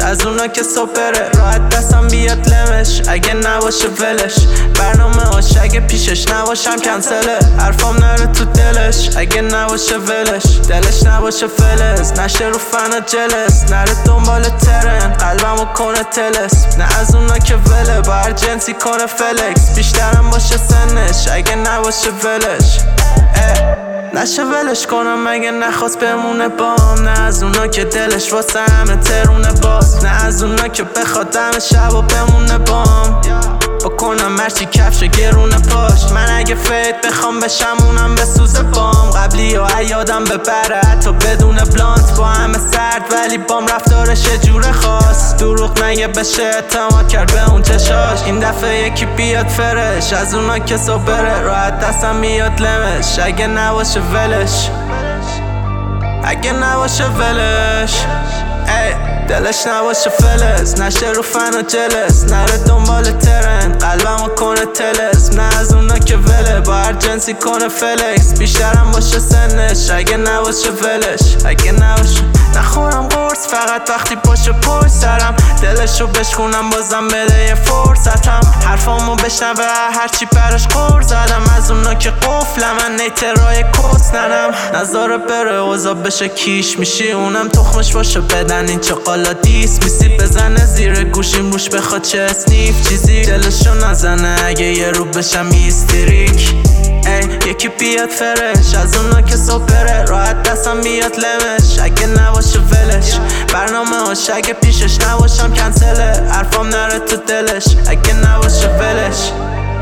از اونا که سپره راحت دستم بیاد لمش، اگه نباشه ولش. برنامه هاش اگه پیشش نباشم کنسله، حرفام نره تو دلش اگه نباشه ولش. دلش نباشه فلز، نشه رو فنا جلس، نره دنبال ترن قلبمو کنه تلس. نه از اونا که وله با هر جنسی کنه فلکس، بیشترم باشه سنش اگه نباشه ولش. نشه ولش کنم مگه نخواست بمونه بام. نه از اونا که دلش واسه همه ترونه باز، نه از اونا که بخواد دم شب و بمونه بام. بکنم مرچی کفش گرونه پاش، من اگه فید بخوام بشم اونم بسوزه بام. قبلی و عیادم ببره حتی بدون بلانت، با همه سرد ولی بام رفتارش یه جور خاص. دروغ نگه بشه اعتماد کرد به اون چشاش، این دفعه یکی بیاد فرش از اونا که سپره راحت دستم میاد لمش، اگه نباشه ولش. اگه نباشه ولش دلش نباشه فلز، نشه رو فنا جلس، نره دنبال ترن قلبمو کنه تلس. نه از اونا که وله با هر جنسی کنه فلکس، بیشترم باشه سنش اگه نباشه ولش. اگه نباشه نخورم قرص فقط وقتی باشه پر سرم، دلشو بشکونم بازم بده یه فرصتم. حرفامو بشنوه هرچی پرش قور زدم، از اونا که قفلم من نیترای کس ننم. نظاره بره اوزا بشه کیش میشی، اونم تخمش باشه بدن این چقالا دیس میسی. بزنه زیر گوشیم روش بخواد چه اسنیف چیزی، دلشو نزنه اگه یه رو بشم ایستریک. یکی بیاد فرش از اونا که سپره راحت دستم بیاد لمش، اگه نباشه ولش. برنامه هاش اگه پیشش نباشم کنسله، حرفام نره تو دلش اگه نباشه ولش.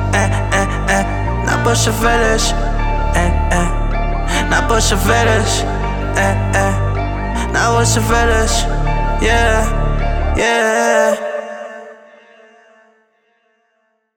نباشه ولش نباشه ولش نباشه ولش. Yeah